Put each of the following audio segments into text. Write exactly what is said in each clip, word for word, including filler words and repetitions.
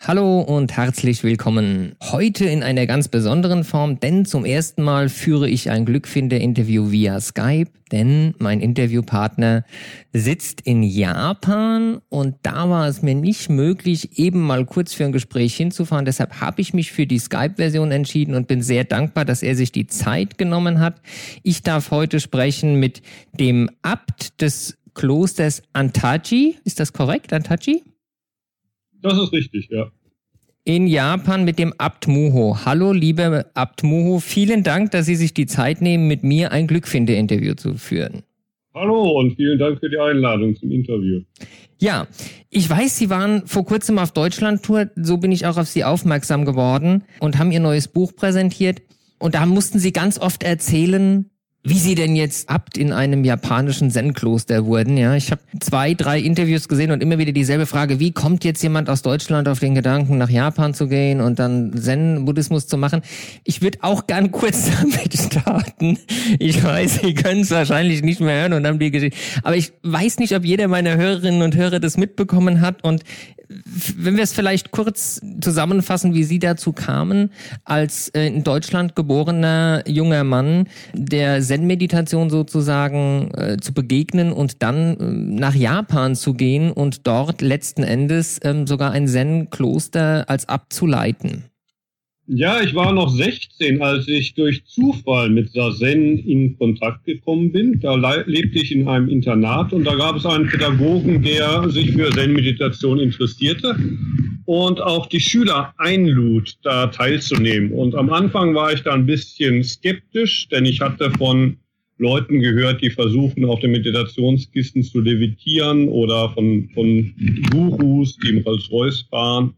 Hallo und herzlich willkommen. Heute in einer ganz besonderen Form, denn zum ersten Mal führe ich ein Glückfinder-Interview via Skype, denn mein Interviewpartner sitzt in Japan und da war es mir nicht möglich, eben mal kurz für ein Gespräch hinzufahren. Deshalb habe ich mich für die Skype-Version entschieden und bin sehr dankbar, dass er sich die Zeit genommen hat. Ich darf heute sprechen mit dem Abt des Klosters Antaji. Ist das korrekt, Antaji? Das ist richtig, ja. In Japan mit dem Abt Muho. Hallo, lieber Abt Muho. Vielen Dank, dass Sie sich die Zeit nehmen, mit mir ein Glückfinder-Interview zu führen. Hallo und vielen Dank für die Einladung zum Interview. Ja, ich weiß, Sie waren vor kurzem auf Deutschland-Tour. So bin ich auch auf Sie aufmerksam geworden und haben Ihr neues Buch präsentiert. Und da mussten Sie ganz oft erzählen, wie Sie denn jetzt Abt in einem japanischen Zen-Kloster wurden. Ja, ich habe zwei, drei Interviews gesehen und immer wieder dieselbe Frage: Wie kommt jetzt jemand aus Deutschland auf den Gedanken, nach Japan zu gehen und dann Zen-Buddhismus zu machen? Ich würde auch gern kurz damit starten. Ich weiß, Sie können es wahrscheinlich nicht mehr hören und haben die Geschichte. Aber ich weiß nicht, ob jeder meiner Hörerinnen und Hörer das mitbekommen hat. Und wenn wir es vielleicht kurz zusammenfassen, wie Sie dazu kamen, als äh, in Deutschland geborener junger Mann der Zen-Meditation sozusagen äh, zu begegnen und dann äh, nach Japan zu gehen und dort letzten Endes ähm, sogar ein Zen-Kloster als Abt zu leiten. Ja, ich war noch sechzehn, als ich durch Zufall mit Zazen in Kontakt gekommen bin. Da le- lebte ich in einem Internat und da gab es einen Pädagogen, der sich für Zen-Meditation interessierte und auch die Schüler einlud, da teilzunehmen. Und am Anfang war ich da ein bisschen skeptisch, denn ich hatte von Leuten gehört, die versuchen, auf den Meditationskisten zu levitieren oder von, von Gurus, die im Rolls-Royce fahren.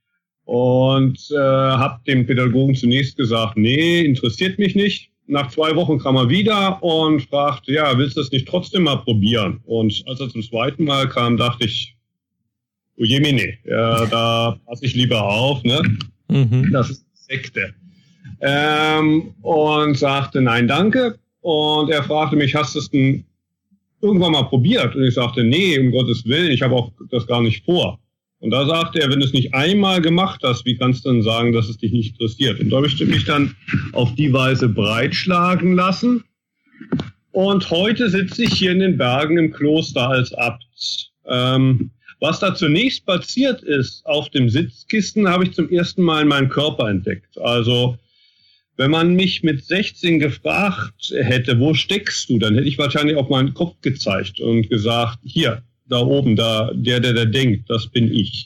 Und äh, habe dem Pädagogen zunächst gesagt, nee, interessiert mich nicht. Nach zwei Wochen kam er wieder und fragte, ja, willst du das nicht trotzdem mal probieren? Und als er zum zweiten Mal kam, dachte ich, oh je, nee, ja, da passe ich lieber auf, ne? Mhm. Das ist Sekte. Ähm, und sagte, nein, danke. Und er fragte mich, hast du es denn irgendwann mal probiert? Und ich sagte, nee, um Gottes Willen, ich habe auch das gar nicht vor. Und da sagte er, wenn du es nicht einmal gemacht hast, wie kannst du dann sagen, dass es dich nicht interessiert? Und da habe ich mich dann auf die Weise breitschlagen lassen. Und heute sitze ich hier in den Bergen im Kloster als Abt. Ähm, was da zunächst passiert ist, auf dem Sitzkissen habe ich zum ersten Mal meinen Körper entdeckt. Also wenn man mich mit sechzehn gefragt hätte, wo steckst du, dann hätte ich wahrscheinlich auf meinen Kopf gezeigt und gesagt, hier. Da oben, da, der, der, der denkt, das bin ich.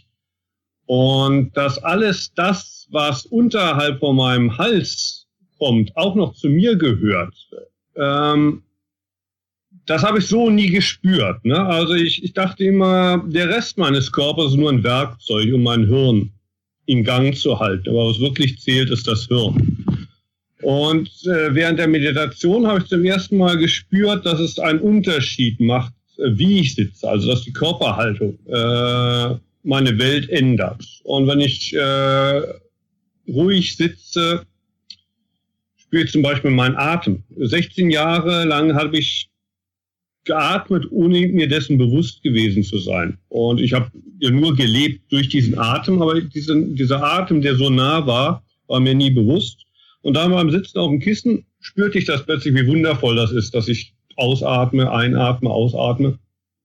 Und dass alles das, was unterhalb von meinem Hals kommt, auch noch zu mir gehört, ähm, das habe ich so nie gespürt. Ne? Also ich, ich dachte immer, der Rest meines Körpers ist nur ein Werkzeug, um mein Hirn in Gang zu halten. Aber was wirklich zählt, ist das Hirn. Und äh, während der Meditation habe ich zum ersten Mal gespürt, dass es einen Unterschied macht, wie ich sitze, also dass die Körperhaltung äh, meine Welt ändert. Und wenn ich äh, ruhig sitze, spüre ich zum Beispiel meinen Atem. sechzehn Jahre lang habe ich geatmet, ohne mir dessen bewusst gewesen zu sein. Und ich habe ja nur gelebt durch diesen Atem, aber diesen, dieser Atem, der so nah war, war mir nie bewusst. Und dann beim Sitzen auf dem Kissen spürte ich das plötzlich, wie wundervoll das ist, dass ich ausatme, einatme, ausatme.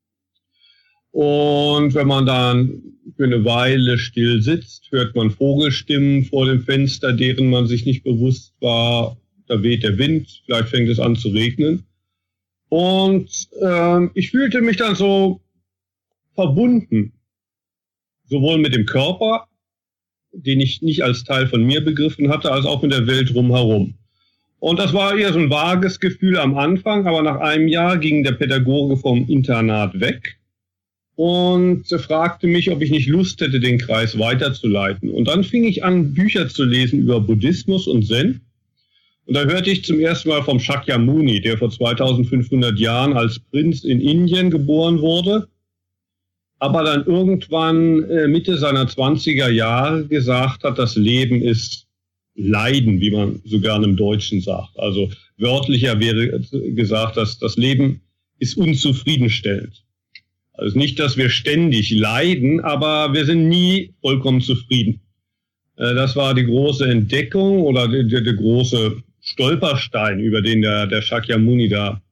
Und wenn man dann für eine Weile still sitzt, hört man Vogelstimmen vor dem Fenster, deren man sich nicht bewusst war. Da weht der Wind, vielleicht fängt es an zu regnen. Und äh, ich fühlte mich dann so verbunden, sowohl mit dem Körper, den ich nicht als Teil von mir begriffen hatte, als auch mit der Welt drumherum. Und das war eher so ein vages Gefühl am Anfang, aber nach einem Jahr ging der Pädagoge vom Internat weg und fragte mich, ob ich nicht Lust hätte, den Kreis weiterzuleiten. Und dann fing ich an, Bücher zu lesen über Buddhismus und Zen. Und da hörte ich zum ersten Mal vom Shakyamuni, der vor zweitausendfünfhundert Jahren als Prinz in Indien geboren wurde, aber dann irgendwann äh, Mitte seiner zwanziger Jahre gesagt hat, das Leben ist Leiden, wie man so gerne im Deutschen sagt. Also wörtlicher wäre gesagt, dass das Leben ist unzufriedenstellend. Also nicht, dass wir ständig leiden, aber wir sind nie vollkommen zufrieden. Das war die große Entdeckung oder der, der, der große Stolperstein, über den der, der Shakyamuni da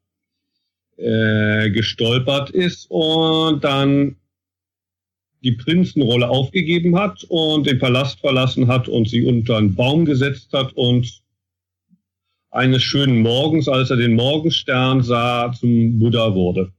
äh, gestolpert ist und dann die Prinzenrolle aufgegeben hat und den Palast verlassen hat und sie unter einen Baum gesetzt hat und eines schönen Morgens, als er den Morgenstern sah, zum Buddha wurde.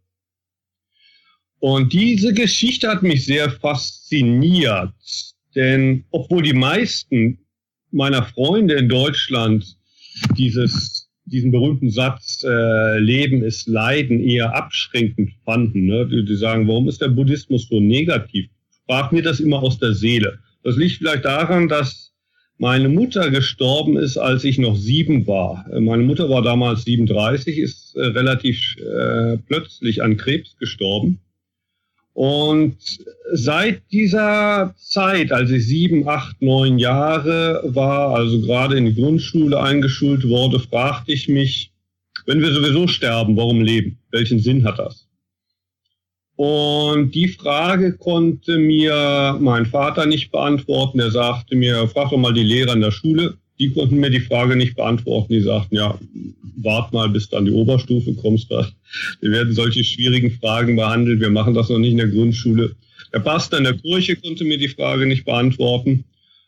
Und diese Geschichte hat mich sehr fasziniert, denn obwohl die meisten meiner Freunde in Deutschland dieses, diesen berühmten Satz, äh, Leben ist Leiden, eher abschränkend fanden, ne? die, die sagen, warum ist der Buddhismus so negativ? Sprach mir das immer aus der Seele. Das liegt vielleicht daran, dass meine Mutter gestorben ist, als ich noch sieben war. Meine Mutter war damals siebenunddreißig, ist äh, relativ äh, plötzlich an Krebs gestorben. Und seit dieser Zeit, als ich sieben, acht, neun Jahre war, also gerade in die Grundschule eingeschult wurde, fragte ich mich, wenn wir sowieso sterben, warum leben? Welchen Sinn hat das? Und die Frage konnte mir mein Vater nicht beantworten. Er sagte mir, frag doch mal die Lehrer in der Schule. Die konnten mir die Frage nicht beantworten. Die sagten, ja, wart mal, bis du an die Oberstufe kommst. Da. Wir werden solche schwierigen Fragen behandelt. Wir machen das noch nicht in der Grundschule. Der Pastor in der Kirche konnte mir die Frage nicht beantworten.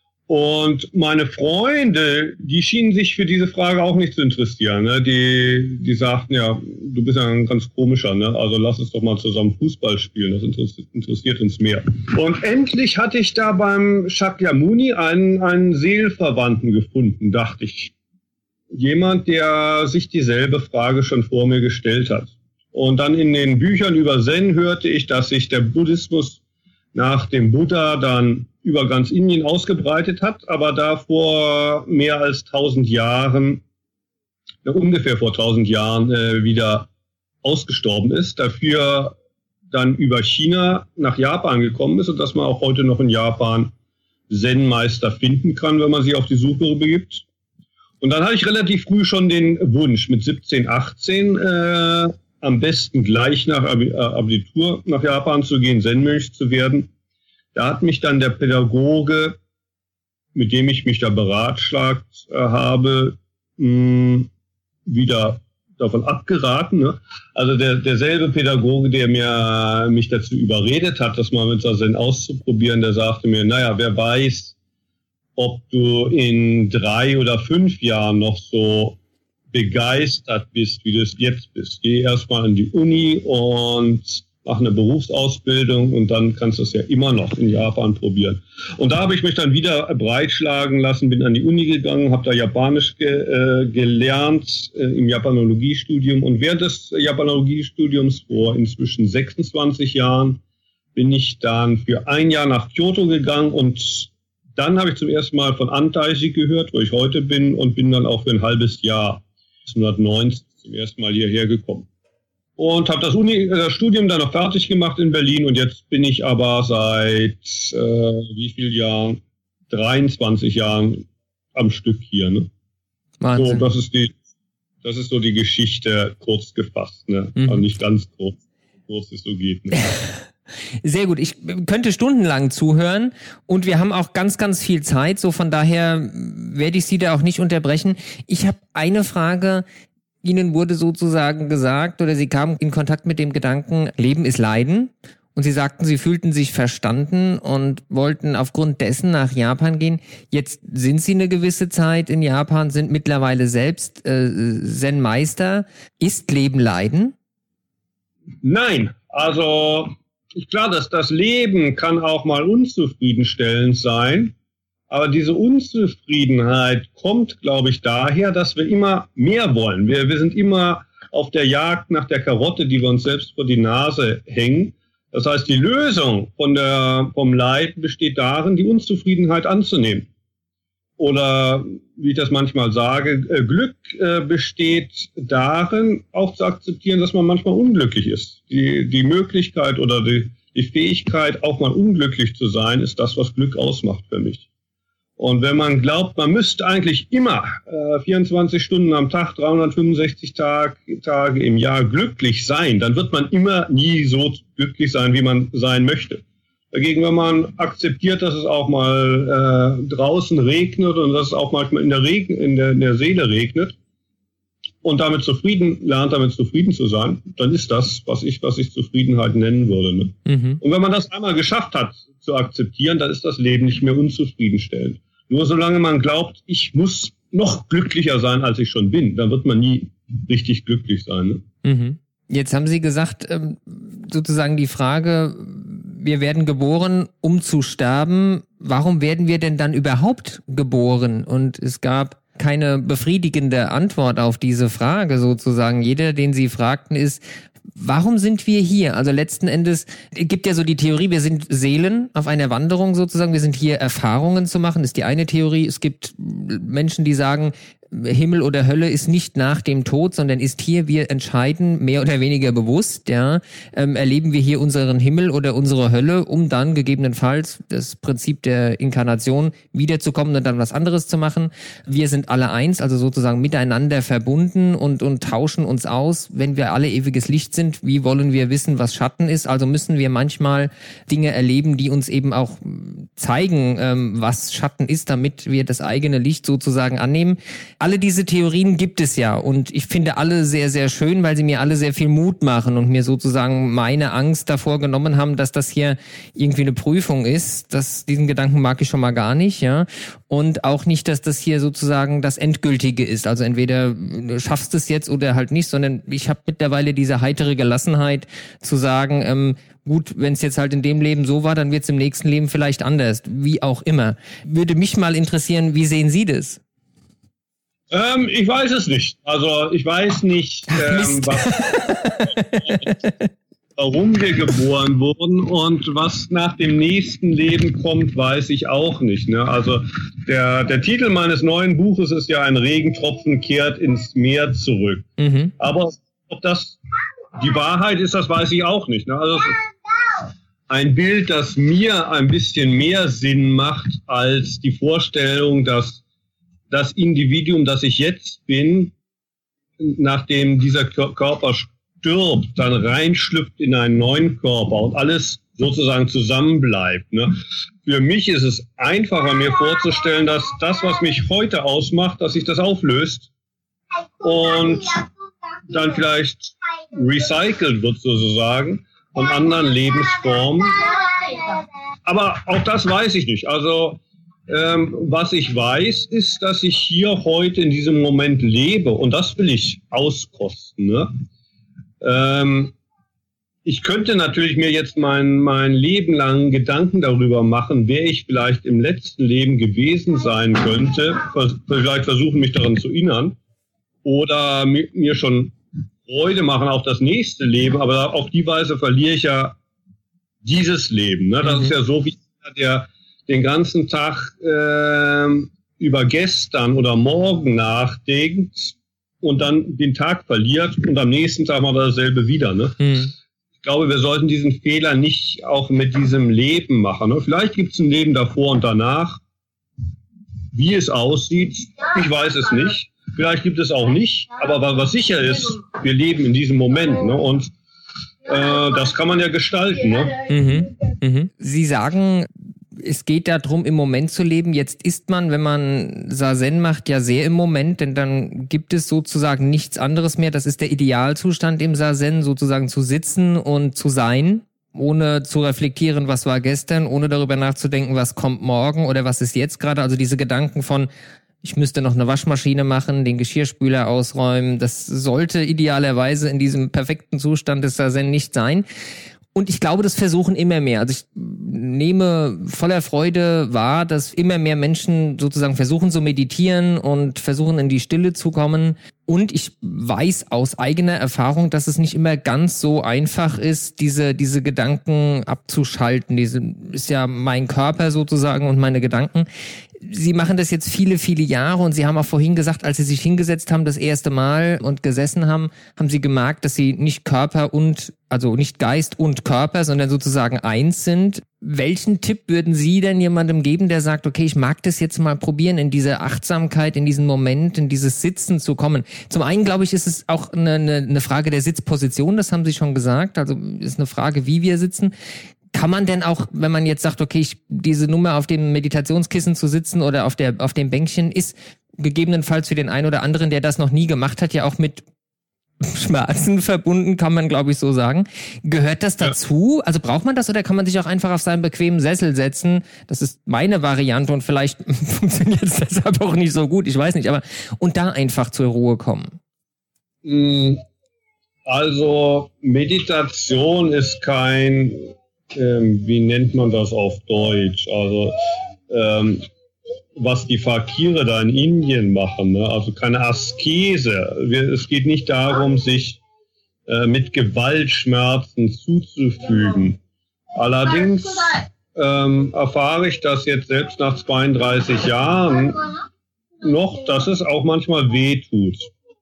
Und meine Freunde, die schienen sich für diese Frage auch nicht zu interessieren. Ne? Die, die sagten, ja, du bist ja ein ganz komischer, ne? Also lass uns doch mal zusammen Fußball spielen, das interessiert, interessiert uns mehr. Und endlich hatte ich da beim Shakyamuni einen, einen Seelenverwandten gefunden, dachte ich. Jemand, der sich dieselbe Frage schon vor mir gestellt hat. Und dann in den Büchern über Zen hörte ich, dass sich der Buddhismus nach dem Buddha dann über ganz Indien ausgebreitet hat, aber da vor mehr als tausend Jahren, äh, ungefähr vor tausend Jahren äh, wieder ausgestorben ist, dafür dann über China nach Japan gekommen ist und dass man auch heute noch in Japan Zen-Meister finden kann, wenn man sich auf die Suche begibt. Und dann hatte ich relativ früh schon den Wunsch, mit siebzehn, achtzehn äh, am besten gleich nach Abitur nach Japan zu gehen, Zen-Mönch zu werden. Da hat mich dann der Pädagoge, mit dem ich mich da beratschlagt äh, habe, mh, wieder davon abgeraten. Ne? Also der, derselbe Pädagoge, der mir mich dazu überredet hat, das mal mit Zen auszuprobieren, der sagte mir, naja, wer weiß, ob du in drei oder fünf Jahren noch so begeistert bist, wie du es jetzt bist. Geh erstmal in die Uni und mach eine Berufsausbildung und dann kannst du es ja immer noch in Japan probieren. Und da habe ich mich dann wieder breitschlagen lassen, bin an die Uni gegangen, habe da Japanisch ge, äh, gelernt äh, im Japanologiestudium. Und während des Japanologiestudiums vor inzwischen sechsundzwanzig Jahren bin ich dann für ein Jahr nach Kyoto gegangen und dann habe ich zum ersten Mal von Antaishi gehört, wo ich heute bin, und bin dann auch für ein halbes Jahr neunzehnhundertneunzig zum ersten Mal hierher gekommen. Und habe das, Uni, das Studium dann noch fertig gemacht in Berlin und jetzt bin ich aber seit äh, wie viel Jahren? dreiundzwanzig Jahren am Stück hier. Ne? Wahnsinn. So, das ist die, das ist so die Geschichte kurz gefasst, ne? Mhm. Also nicht ganz kurz, kurz es so geht. Ne? Sehr gut. Ich könnte stundenlang zuhören und wir haben auch ganz, ganz viel Zeit. So von daher werde ich Sie da auch nicht unterbrechen. Ich habe eine Frage. Ihnen wurde sozusagen gesagt oder Sie kamen in Kontakt mit dem Gedanken, Leben ist Leiden. Und Sie sagten, Sie fühlten sich verstanden und wollten aufgrund dessen nach Japan gehen. Jetzt sind Sie eine gewisse Zeit in Japan, sind mittlerweile selbst äh, Zen-Meister. Ist Leben Leiden? Nein, also klar, dass das Leben kann auch mal unzufriedenstellend sein. Aber diese Unzufriedenheit kommt, glaube ich, daher, dass wir immer mehr wollen. Wir, wir sind immer auf der Jagd nach der Karotte, die wir uns selbst vor die Nase hängen. Das heißt, die Lösung von der, vom Leid besteht darin, die Unzufriedenheit anzunehmen. Oder, wie ich das manchmal sage, Glück besteht darin, auch zu akzeptieren, dass man manchmal unglücklich ist. Die, die Möglichkeit oder die, die Fähigkeit, auch mal unglücklich zu sein, ist das, was Glück ausmacht für mich. Und wenn man glaubt, man müsste eigentlich immer äh, vierundzwanzig Stunden am Tag, dreihundertfünfundsechzig Tag, Tage im Jahr glücklich sein, dann wird man immer nie so glücklich sein, wie man sein möchte. Dagegen, wenn man akzeptiert, dass es auch mal äh, draußen regnet und dass es auch manchmal in der, Regen, in der, in der Seele regnet und damit zufrieden lernt, damit zufrieden zu sein, dann ist das, was ich, was ich Zufriedenheit nennen würde. Ne? Mhm. Und wenn man das einmal geschafft hat zu akzeptieren, dann ist das Leben nicht mehr unzufriedenstellend. Nur solange man glaubt, ich muss noch glücklicher sein, als ich schon bin, dann wird man nie richtig glücklich sein. Ne? Mhm. Jetzt haben Sie gesagt, sozusagen die Frage, wir werden geboren, um zu sterben. Warum werden wir denn dann überhaupt geboren? Und es gab keine befriedigende Antwort auf diese Frage sozusagen. Jeder, den Sie fragten, ist, warum sind wir hier? Also letzten Endes gibt ja so die Theorie, wir sind Seelen auf einer Wanderung sozusagen. Wir sind hier, Erfahrungen zu machen, ist die eine Theorie. Es gibt Menschen, die sagen, Himmel oder Hölle ist nicht nach dem Tod, sondern ist hier, wir entscheiden mehr oder weniger bewusst, ja, ähm, erleben wir hier unseren Himmel oder unsere Hölle, um dann gegebenenfalls das Prinzip der Inkarnation wiederzukommen und dann was anderes zu machen. Wir sind alle eins, also sozusagen miteinander verbunden und, und tauschen uns aus. Wenn wir alle ewiges Licht sind, wie wollen wir wissen, was Schatten ist? Also müssen wir manchmal Dinge erleben, die uns eben auch zeigen, ähm, was Schatten ist, damit wir das eigene Licht sozusagen annehmen. Alle diese Theorien gibt es ja und ich finde alle sehr, sehr schön, weil sie mir alle sehr viel Mut machen und mir sozusagen meine Angst davor genommen haben, dass das hier irgendwie eine Prüfung ist. Das, diesen Gedanken mag ich schon mal gar nicht, ja. Und auch nicht, dass das hier sozusagen das Endgültige ist. Also entweder du schaffst es jetzt oder halt nicht, sondern ich habe mittlerweile diese heitere Gelassenheit zu sagen, ähm, gut, wenn es jetzt halt in dem Leben so war, dann wird es im nächsten Leben vielleicht anders, wie auch immer. Würde mich mal interessieren, wie sehen Sie das? Ähm, ich weiß es nicht. Also ich weiß nicht, ähm, was, warum wir geboren wurden und was nach dem nächsten Leben kommt, weiß ich auch nicht. Ne? Also der, der Titel meines neuen Buches ist ja "Ein Regentropfen kehrt ins Meer zurück". Mhm. Aber ob das die Wahrheit ist, das weiß ich auch nicht. Ne? Also ein Bild, das mir ein bisschen mehr Sinn macht als die Vorstellung, dass das Individuum, das ich jetzt bin, nachdem dieser Körper stirbt, dann reinschlüpft in einen neuen Körper und alles sozusagen zusammenbleibt. Ne? Für mich ist es einfacher, mir vorzustellen, dass das, was mich heute ausmacht, dass sich das auflöst und dann vielleicht recycelt wird sozusagen von anderen Lebensformen. Aber auch das weiß ich nicht. Also Ähm, was ich weiß, ist, dass ich hier heute in diesem Moment lebe und das will ich auskosten. Ne? Ähm, ich könnte natürlich mir jetzt mein, mein Leben lang Gedanken darüber machen, wer ich vielleicht im letzten Leben gewesen sein könnte, vielleicht versuchen, mich daran zu erinnern oder mir, mir schon Freude machen auf das nächste Leben, aber auf die Weise verliere ich ja dieses Leben. Ne? Das mhm. ist ja so wie der den ganzen Tag äh, über gestern oder morgen nachdenkt und dann den Tag verliert und am nächsten Tag mal dasselbe wieder. Ne? Hm. Ich glaube, wir sollten diesen Fehler nicht auch mit diesem Leben machen. Ne? Vielleicht gibt es ein Leben davor und danach. Wie es aussieht, ich weiß es nicht. Vielleicht gibt es auch nicht. Aber was sicher ist, wir leben in diesem Moment. Ne? Und äh, das kann man ja gestalten. Ne? Mhm. Mhm. Sie sagen, es geht darum, im Moment zu leben. Jetzt ist man, wenn man Zazen macht, ja sehr im Moment, denn dann gibt es sozusagen nichts anderes mehr. Das ist der Idealzustand im Zazen, sozusagen zu sitzen und zu sein, ohne zu reflektieren, was war gestern, ohne darüber nachzudenken, was kommt morgen oder was ist jetzt gerade. Also diese Gedanken von, ich müsste noch eine Waschmaschine machen, den Geschirrspüler ausräumen, das sollte idealerweise in diesem perfekten Zustand des Zazen nicht sein. Und ich glaube, das versuchen immer mehr. Also ich nehme voller Freude wahr, dass immer mehr Menschen sozusagen versuchen zu meditieren und versuchen in die Stille zu kommen. Und ich weiß aus eigener Erfahrung, dass es nicht immer ganz so einfach ist, diese diese Gedanken abzuschalten. Diese ist ja mein Körper sozusagen und meine Gedanken. Sie machen das jetzt viele, viele Jahre und Sie haben auch vorhin gesagt, als Sie sich hingesetzt haben, das erste Mal und gesessen haben, haben Sie gemerkt, dass Sie nicht Körper und, also nicht Geist und Körper, sondern sozusagen eins sind. welchen Tipp würden Sie denn jemandem geben, der sagt, okay, ich mag das jetzt mal probieren, in diese Achtsamkeit, in diesen Moment, in dieses Sitzen zu kommen? Zum einen, glaube ich, ist es auch eine, eine, eine Frage der Sitzposition, das haben Sie schon gesagt, also ist eine Frage, wie wir sitzen. Kann man denn auch, wenn man jetzt sagt, okay, ich, diese Nummer auf dem Meditationskissen zu sitzen oder auf der auf dem Bänkchen, ist gegebenenfalls für den einen oder anderen, der das noch nie gemacht hat, ja auch mit Schmerzen verbunden, kann man, glaube ich, so sagen. Gehört das dazu? Ja. Also braucht man das oder kann man sich auch einfach auf seinen bequemen Sessel setzen? Das ist meine Variante und vielleicht funktioniert es deshalb auch nicht so gut, ich weiß nicht, aber und da einfach zur Ruhe kommen. Also Meditation ist kein, ähm, wie nennt man das auf Deutsch? Also ähm, was die Fakire da in Indien machen, ne? Also keine Askese. Wir, es geht nicht darum, sich äh, mit Gewalt Schmerzen zuzufügen. Allerdings ähm, erfahre ich das jetzt selbst nach zweiunddreißig Jahren noch, dass es auch manchmal weh tut.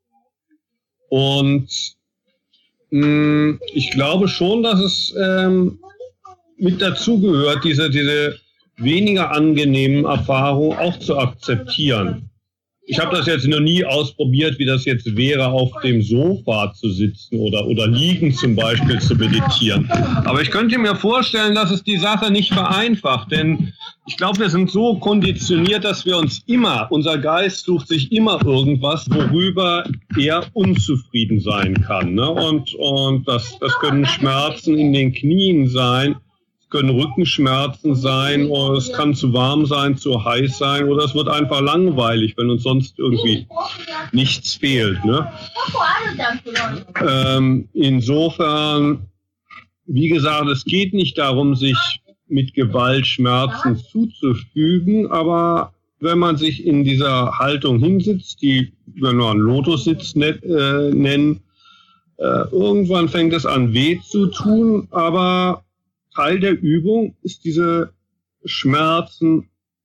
Und mh, ich glaube schon, dass es ähm, mit dazugehört, diese, diese weniger angenehmen Erfahrungen auch zu akzeptieren. Ich habe das jetzt noch nie ausprobiert, wie das jetzt wäre, auf dem Sofa zu sitzen oder, oder liegen zum Beispiel zu meditieren. Aber ich könnte mir vorstellen, dass es die Sache nicht vereinfacht, denn ich glaube, wir sind so konditioniert, dass wir uns immer, unser Geist sucht sich immer irgendwas, worüber er unzufrieden sein kann. Ne? Und, und das, das können Schmerzen in den Knien sein, können Rückenschmerzen sein, oder es kann zu warm sein, zu heiß sein, oder es wird einfach langweilig, wenn uns sonst irgendwie nichts fehlt. Ne? Ähm, insofern, wie gesagt, es geht nicht darum, sich mit Gewalt Schmerzen zuzufügen, aber wenn man sich in dieser Haltung hinsitzt, die wir nur einen Lotussitz net, äh, nennen, äh, irgendwann fängt es an weh zu tun, aber Teil der Übung ist, diese Schmerzen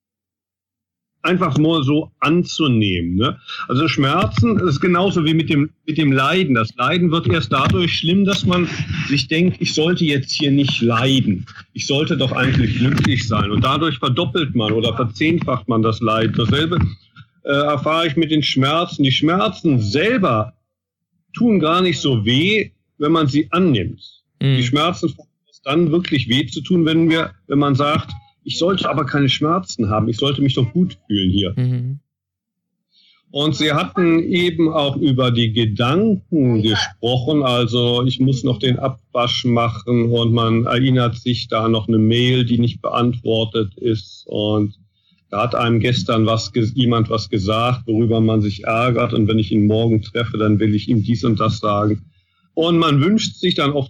einfach nur so anzunehmen. Ne? Also Schmerzen ist genauso wie mit dem, mit dem Leiden. Das Leiden wird erst dadurch schlimm, dass man sich denkt, ich sollte jetzt hier nicht leiden. Ich sollte doch eigentlich glücklich sein. Und dadurch verdoppelt man oder verzehnfacht man das Leid. Dasselbe äh, erfahre ich mit den Schmerzen. Die Schmerzen selber tun gar nicht so weh, wenn man sie annimmt. Mhm. Die Schmerzen dann wirklich weh zu tun, wenn wir, wenn man sagt, ich sollte aber keine Schmerzen haben, ich sollte mich doch gut fühlen hier. Mhm. Und Sie hatten eben auch über die Gedanken gesprochen, also ich muss noch den Abwasch machen und man erinnert sich da noch eine Mail, die nicht beantwortet ist und da hat einem gestern was, jemand was gesagt, worüber man sich ärgert und wenn ich ihn morgen treffe, dann will ich ihm dies und das sagen. Und man wünscht sich dann oft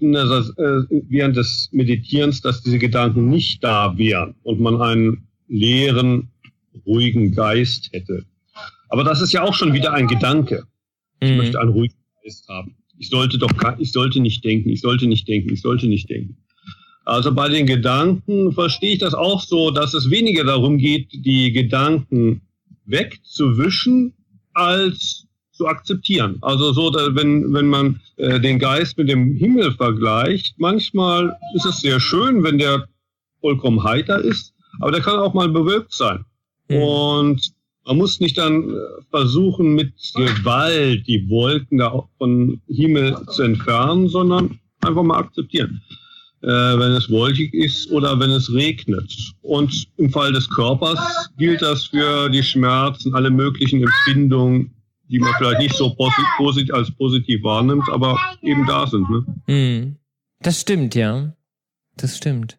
während des Meditierens, dass diese Gedanken nicht da wären und man einen leeren, ruhigen Geist hätte. Aber das ist ja auch schon wieder ein Gedanke. Ich mhm. möchte einen ruhigen Geist haben. Ich sollte doch, ich sollte nicht denken, ich sollte nicht denken, ich sollte nicht denken. Also bei den Gedanken verstehe ich das auch so, dass es weniger darum geht, die Gedanken wegzuwischen, als zu akzeptieren. Also so, wenn wenn man äh, den Geist mit dem Himmel vergleicht, manchmal ist es sehr schön, wenn der vollkommen heiter ist, aber der kann auch mal bewölkt sein. Mhm. Und man muss nicht dann versuchen, mit Gewalt die Wolken da vom Himmel zu entfernen, sondern einfach mal akzeptieren, äh, wenn es wolkig ist oder wenn es regnet. Und im Fall des Körpers gilt das für die Schmerzen, alle möglichen Empfindungen, die man vielleicht nicht so posit- als positiv wahrnimmt, aber eben da sind. Ne? Das stimmt, ja. Das stimmt.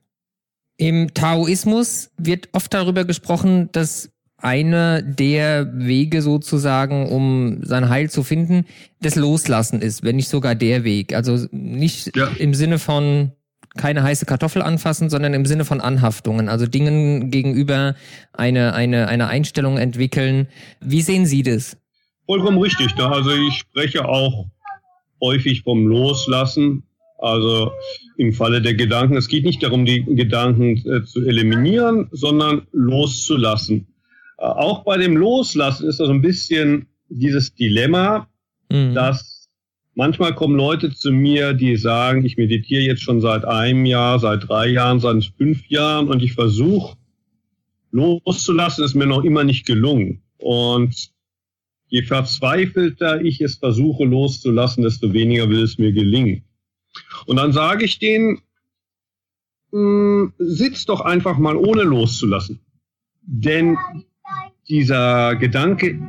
Im Taoismus wird oft darüber gesprochen, dass einer der Wege sozusagen, um sein Heil zu finden, das Loslassen ist, wenn nicht sogar der Weg. Also nicht ja. im Sinne von keine heiße Kartoffel anfassen, sondern im Sinne von Anhaftungen, also Dingen gegenüber eine, eine, eine Einstellung entwickeln. Wie sehen Sie das? Vollkommen richtig. Ne? Also ich spreche auch häufig vom Loslassen. Also im Falle der Gedanken. Es geht nicht darum, die Gedanken äh, zu eliminieren, sondern loszulassen. Äh, auch bei dem Loslassen ist das ein bisschen dieses Dilemma, mhm. dass Manchmal kommen Leute zu mir, die sagen, ich meditiere jetzt schon seit einem Jahr, seit drei Jahren, seit fünf Jahren und ich versuche loszulassen, ist mir noch immer nicht gelungen. Und je verzweifelter ich es versuche loszulassen, desto weniger will es mir gelingen. Und dann sage ich denen, mh, sitz doch einfach mal ohne loszulassen. Denn dieser Gedanke,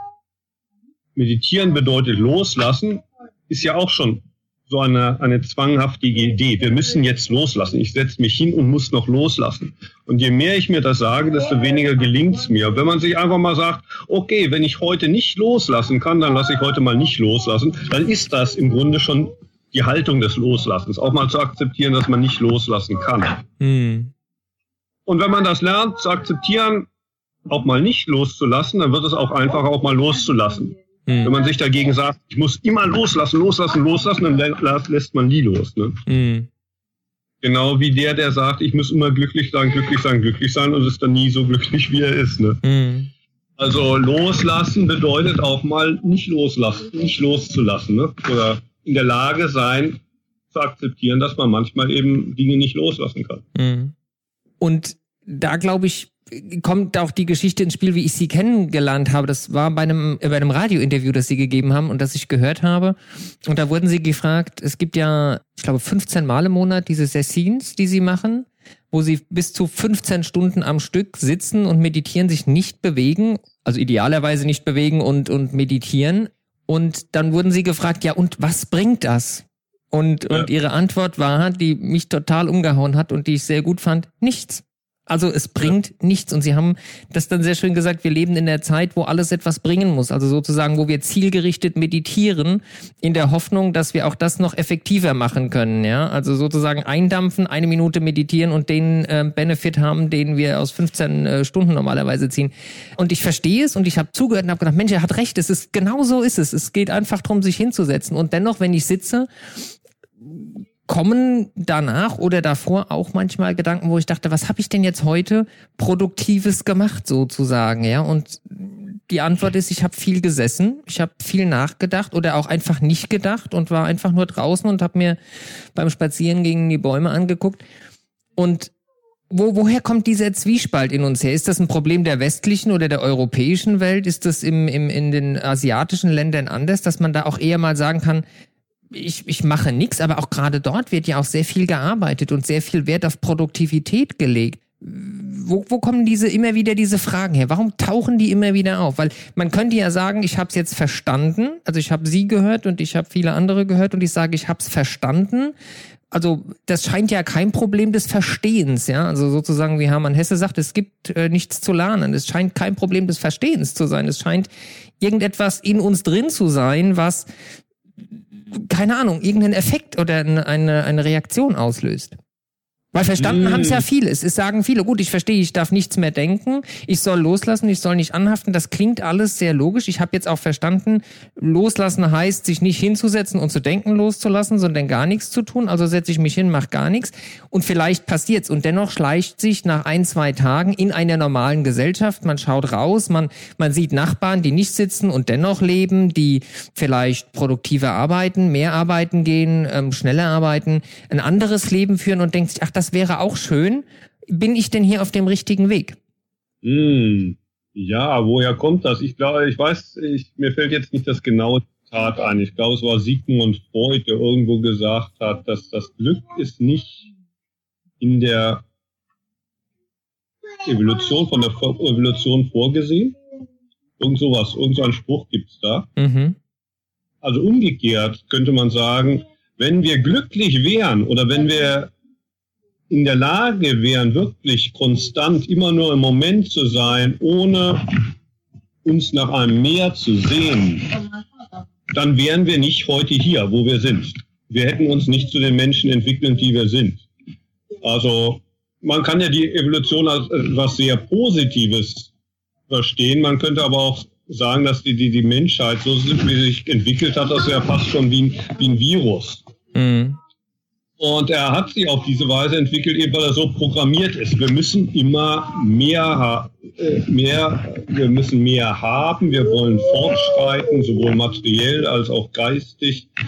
meditieren bedeutet loslassen, ist ja auch schon so eine, eine zwanghafte Idee. Wir müssen jetzt loslassen. Ich setze mich hin und muss noch loslassen. Und je mehr ich mir das sage, desto weniger gelingt es mir. Wenn man sich einfach mal sagt, okay, wenn ich heute nicht loslassen kann, dann lasse ich heute mal nicht loslassen, dann ist das im Grunde schon die Haltung des Loslassens. Auch mal zu akzeptieren, dass man nicht loslassen kann. Mhm. Und wenn man das lernt, zu akzeptieren, auch mal nicht loszulassen, dann wird es auch einfacher, auch mal loszulassen. Mhm. Wenn man sich dagegen sagt, ich muss immer loslassen, loslassen, loslassen, dann lässt man nie los. Ne? Mhm. Genau wie der, der sagt, ich muss immer glücklich sein, glücklich sein, glücklich sein und ist dann nie so glücklich, wie er ist. Ne? Mhm. Also loslassen bedeutet auch mal nicht loslassen, nicht loszulassen. Ne? Oder in der Lage sein, zu akzeptieren, dass man manchmal eben Dinge nicht loslassen kann. Mhm. Und da, glaube ich, kommt auch die Geschichte ins Spiel, wie ich sie kennengelernt habe. Das war bei einem, bei einem Radiointerview, das sie gegeben haben und das ich gehört habe. Und da wurden sie gefragt, es gibt ja, ich glaube, fünfzehn Mal im Monat diese Sessions, die sie machen, wo sie bis zu fünfzehn Stunden am Stück sitzen und meditieren, sich nicht bewegen, also idealerweise nicht bewegen und, und meditieren. Und dann wurden sie gefragt, ja, und was bringt das? Und, ja. und ihre Antwort war, die mich total umgehauen hat und die ich sehr gut fand, nichts. Also es bringt ja. nichts. Und sie haben das dann sehr schön gesagt, wir leben in der Zeit, wo alles etwas bringen muss. Also sozusagen, wo wir zielgerichtet meditieren, in der Hoffnung, dass wir auch das noch effektiver machen können. Ja, also sozusagen eindampfen, eine Minute meditieren und den äh, Benefit haben, den wir aus fünfzehn äh, Stunden normalerweise ziehen. Und ich verstehe es und ich habe zugehört und habe gedacht, Mensch, er hat recht, es ist genau so ist es. Es geht einfach darum, sich hinzusetzen. Und dennoch, wenn ich sitze, kommen danach oder davor auch manchmal Gedanken, wo ich dachte, was habe ich denn jetzt heute Produktives gemacht sozusagen, ja? Und die Antwort ist, ich habe viel gesessen, ich habe viel nachgedacht oder auch einfach nicht gedacht und war einfach nur draußen und habe mir beim Spazierengehen die Bäume angeguckt. Und wo, woher kommt dieser Zwiespalt in uns her? Ist das ein Problem der westlichen oder der europäischen Welt? Ist das im, im, in den asiatischen Ländern anders, dass man da auch eher mal sagen kann, Ich, ich mache nichts, aber auch gerade dort wird ja auch sehr viel gearbeitet und sehr viel Wert auf Produktivität gelegt. Wo, wo kommen diese immer wieder diese Fragen her? Warum tauchen die immer wieder auf? Weil man könnte ja sagen, ich habe es jetzt verstanden. Also ich habe Sie gehört und ich habe viele andere gehört und ich sage, ich habe es verstanden. Also das scheint ja kein Problem des Verstehens, ja. Also sozusagen, wie Hermann Hesse sagt, es gibt äh, nichts zu lernen. Es scheint kein Problem des Verstehens zu sein. Es scheint irgendetwas in uns drin zu sein, was keine Ahnung, irgendeinen Effekt oder eine, eine Reaktion auslöst. Weil verstanden mm. haben es ja viele. Es sagen viele, gut, ich verstehe, ich darf nichts mehr denken, ich soll loslassen, ich soll nicht anhaften. Das klingt alles sehr logisch. Ich habe jetzt auch verstanden, loslassen heißt, sich nicht hinzusetzen und zu denken loszulassen, sondern gar nichts zu tun. Also setze ich mich hin, mache gar nichts. Und vielleicht passiert's. Und dennoch schleicht sich nach ein, zwei Tagen in einer normalen Gesellschaft, man schaut raus, man, man sieht Nachbarn, die nicht sitzen und dennoch leben, die vielleicht produktiver arbeiten, mehr arbeiten gehen, ähm, schneller arbeiten, ein anderes Leben führen und denkt sich, ach, das wäre auch schön. Bin ich denn hier auf dem richtigen Weg? Hm, ja, woher kommt das? Ich glaube, ich weiß, ich, mir fällt jetzt nicht das genaue Zitat ein. Ich glaube, es war Sigmund Freud, der irgendwo gesagt hat, dass das Glück ist nicht in der Evolution, von der Evolution vorgesehen. Irgend sowas, irgend so ein Spruch gibt's da. Mhm. Also umgekehrt könnte man sagen, wenn wir glücklich wären oder wenn wir in der Lage wären, wirklich konstant immer nur im Moment zu sein, ohne uns nach einem Meer zu sehen, dann wären wir nicht heute hier, wo wir sind. Wir hätten uns nicht zu den Menschen entwickelt, die wir sind. Also man kann ja die Evolution als etwas sehr Positives verstehen. Man könnte aber auch sagen, dass die, die, die Menschheit so wie sie sich entwickelt hat, das wäre fast schon wie ein, wie ein Virus. Mhm. Und er hat sich auf diese Weise entwickelt, eben weil er so programmiert ist. Wir müssen immer mehr, äh, mehr, wir müssen mehr haben. Wir wollen fortschreiten, sowohl materiell als auch geistig.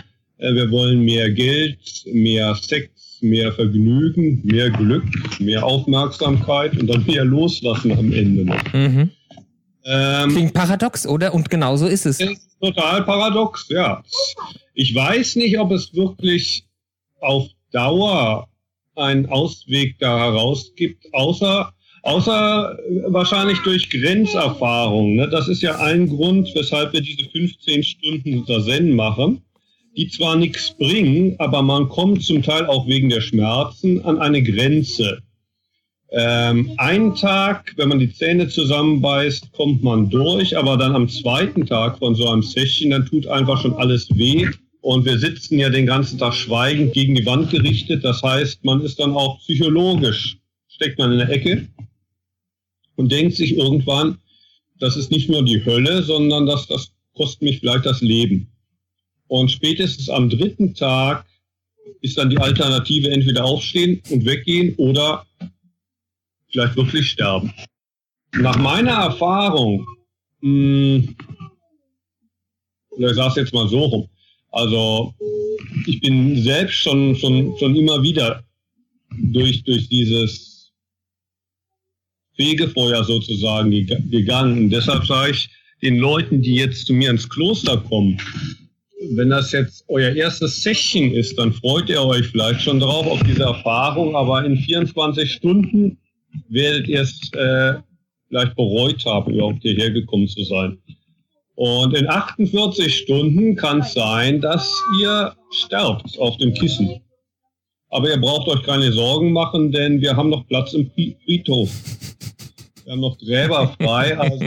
Äh, wir wollen mehr Geld, mehr Sex, mehr Vergnügen, mehr Glück, mehr Aufmerksamkeit und dann mehr Loslassen am Ende noch. Mhm. Ähm, Klingt paradox, oder? Und genau so ist es. Ist total paradox, ja. Ich weiß nicht, ob es wirklich auf Dauer einen Ausweg da heraus gibt, außer, außer wahrscheinlich durch Grenzerfahrung. Ne? Das ist ja ein Grund, weshalb wir diese fünfzehn Stunden Zazen machen, die zwar nichts bringen, aber man kommt zum Teil auch wegen der Schmerzen an eine Grenze. Ähm, einen Tag, wenn man die Zähne zusammenbeißt, kommt man durch, aber dann am zweiten Tag von so einem Session, dann tut einfach schon alles weh. Und wir sitzen ja den ganzen Tag schweigend gegen die Wand gerichtet. Das heißt, man ist dann auch psychologisch, steckt man in der Ecke und denkt sich irgendwann, das ist nicht nur die Hölle, sondern das, das kostet mich vielleicht das Leben. Und spätestens am dritten Tag ist dann die Alternative entweder aufstehen und weggehen oder vielleicht wirklich sterben. Nach meiner Erfahrung, mh, oder ich sage es jetzt mal so rum, also ich bin selbst schon, schon, schon immer wieder durch, durch dieses Fegefeuer sozusagen gegangen. Und deshalb sage ich den Leuten, die jetzt zu mir ins Kloster kommen, wenn das jetzt euer erstes Session ist, dann freut ihr euch vielleicht schon drauf auf diese Erfahrung, aber in vierundzwanzig Stunden werdet ihr es äh, vielleicht bereut haben, überhaupt hierher gekommen zu sein. Und in achtundvierzig Stunden kann es sein, dass ihr sterbt auf dem Kissen. Aber ihr braucht euch keine Sorgen machen, denn wir haben noch Platz im Friedhof. Wir haben noch Gräber frei, also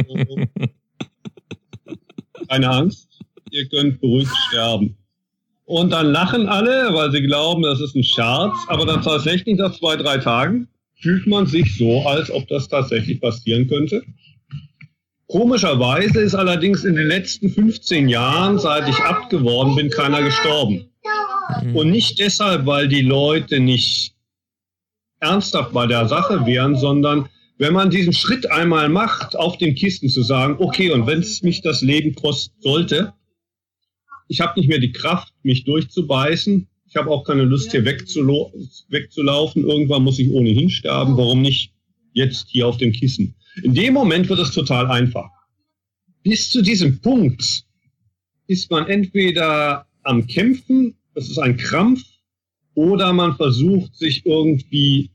keine Angst, ihr könnt beruhigt sterben. Und dann lachen alle, weil sie glauben, das ist ein Scherz, aber dann tatsächlich nach zwei, drei Tagen fühlt man sich so, als ob das tatsächlich passieren könnte. Komischerweise ist allerdings in den letzten fünfzehn Jahren, seit ich Abt geworden bin, keiner gestorben. Mhm. Und nicht deshalb, weil die Leute nicht ernsthaft bei der Sache wären, sondern wenn man diesen Schritt einmal macht, auf dem Kissen zu sagen, okay, und wenn es mich das Leben kosten sollte, ich habe nicht mehr die Kraft, mich durchzubeißen, ich habe auch keine Lust, hier wegzulo- wegzulaufen, irgendwann muss ich ohnehin sterben, warum nicht jetzt hier auf dem Kissen? In dem Moment wird es total einfach. Bis zu diesem Punkt ist man entweder am Kämpfen, das ist ein Krampf, oder man versucht, sich irgendwie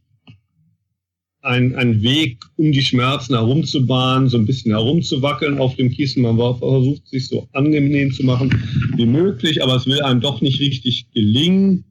einen, einen Weg um die Schmerzen herumzubahnen, so ein bisschen herumzuwackeln auf dem Kissen. Man versucht, sich so angenehm zu machen wie möglich, aber es will einem doch nicht richtig gelingen.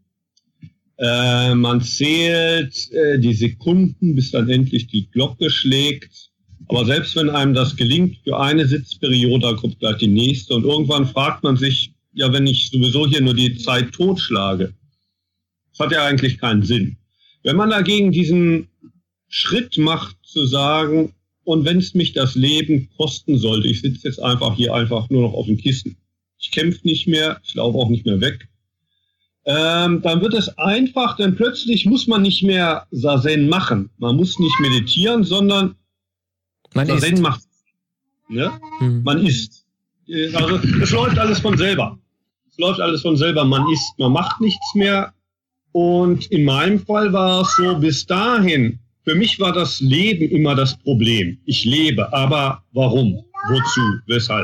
Äh, man zählt äh, die Sekunden, bis dann endlich die Glocke schlägt. Aber selbst wenn einem das gelingt, für eine Sitzperiode, kommt gleich die nächste. Und irgendwann fragt man sich, ja, wenn ich sowieso hier nur die Zeit totschlage, das hat ja eigentlich keinen Sinn. Wenn man dagegen diesen Schritt macht, zu sagen, und wenn es mich das Leben kosten sollte, ich sitze jetzt einfach hier einfach nur noch auf dem Kissen. Ich kämpfe nicht mehr, ich laufe auch nicht mehr weg. Ähm, dann wird es einfach, denn plötzlich muss man nicht mehr Zazen machen. Man muss nicht meditieren, sondern Man Zazen isst. macht. Ne? Mhm. Man isst. Also es läuft alles von selber. Es läuft alles von selber. Man isst, man macht nichts mehr. Und in meinem Fall war es so, bis dahin, für mich war das Leben immer das Problem. Ich lebe, aber warum? Wozu? Weshalb?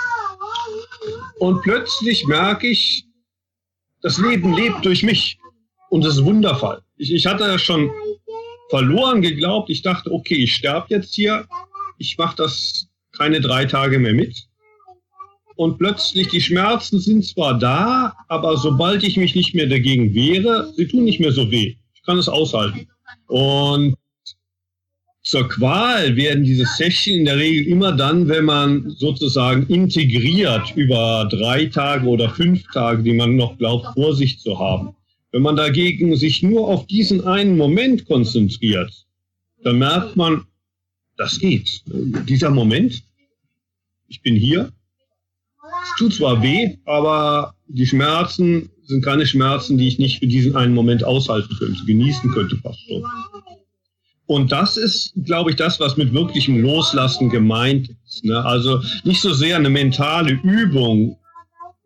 Und plötzlich merke ich, das Leben lebt durch mich. Und das ist wundervoll. Ich, ich hatte schon verloren geglaubt. Ich dachte, okay, ich sterbe jetzt hier. Ich mache das keine drei Tage mehr mit. Und plötzlich, die Schmerzen sind zwar da, aber sobald ich mich nicht mehr dagegen wehre, sie tun nicht mehr so weh. Ich kann es aushalten. Und zur Qual werden diese Sessions in der Regel immer dann, wenn man sozusagen integriert über drei Tage oder fünf Tage, die man noch glaubt, vor sich zu haben. Wenn man dagegen sich nur auf diesen einen Moment konzentriert, dann merkt man, das geht. Dieser Moment, ich bin hier, es tut zwar weh, aber die Schmerzen sind keine Schmerzen, die ich nicht für diesen einen Moment aushalten könnte, genießen könnte fast schon. Und das ist, glaube ich, das, was mit wirklichem Loslassen gemeint ist. Ne? Also nicht so sehr eine mentale Übung,